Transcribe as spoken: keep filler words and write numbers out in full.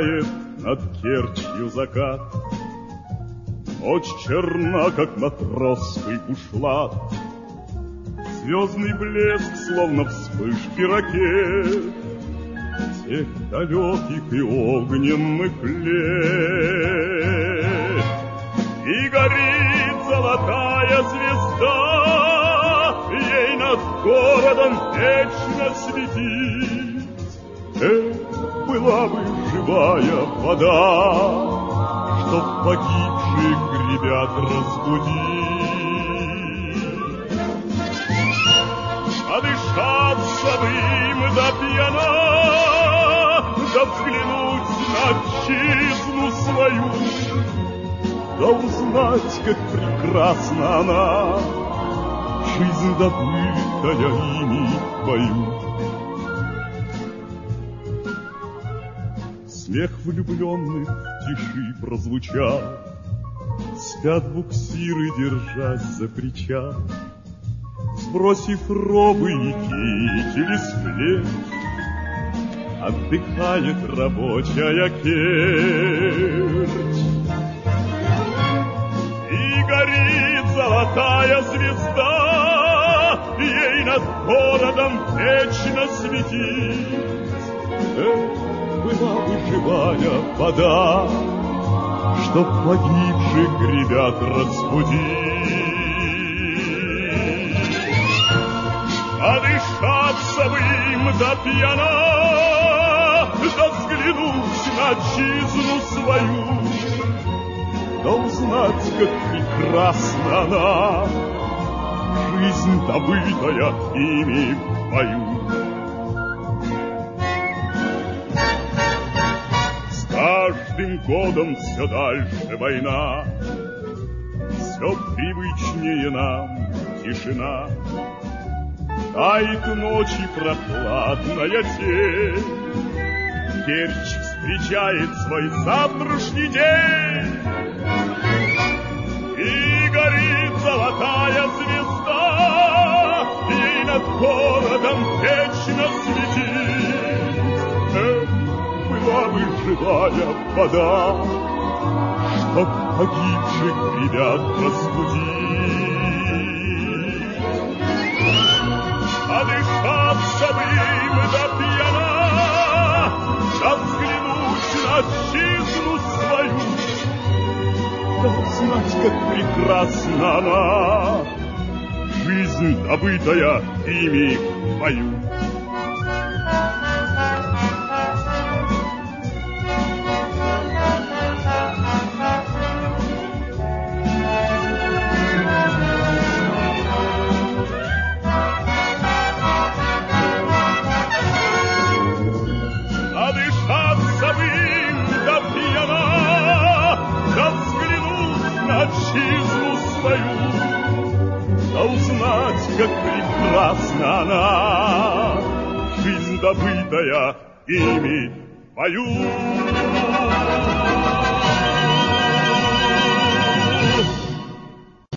Сияет над Керчью закат. Ночь черна, как матросский бушлат. Звездный блеск, словно вспышки ракет, тех далеких и огненных лет. И горит золотая звезда, ей над городом вечно светит. Эх, была бы живая вода, чтоб погибших ребят разбудить. А дышаться бы им до пьяна, да взглянуть на отчизну свою, да узнать, как прекрасна она, жизнь добытая ими в бою. Смех влюбленных в тиши прозвучал, спят буксиры, держась за причал. Сбросив робы и кители с плеч, отдыхает рабочая Керчь. И горит золотая звезда, ей над городом вечно светит. Эх, была бы живая вода, чтоб погибших ребят разбудить. А дышаться бы им до пьяна, да взглянуть на отчизну свою, да узнать, как прекрасна она, жизнь, добытая ими в бою. С каждым годом все дальше война, все привычнее нам тишина. Тает ночи прохладная тень, Керчь встречает свой завтрашний день. И горит золотая звезда, ей над городом вечно светит. Эх, была бы живая вода, чтоб погибших ребят разбудить. А дышаться бы им до пьяна, да взглянуть на отчизну свою, да узнать, как прекрасна она, жизнь, добытая ими в бою. Отчизну свою, да узнать, как прекрасна она, жизнь, добытая ими в бою.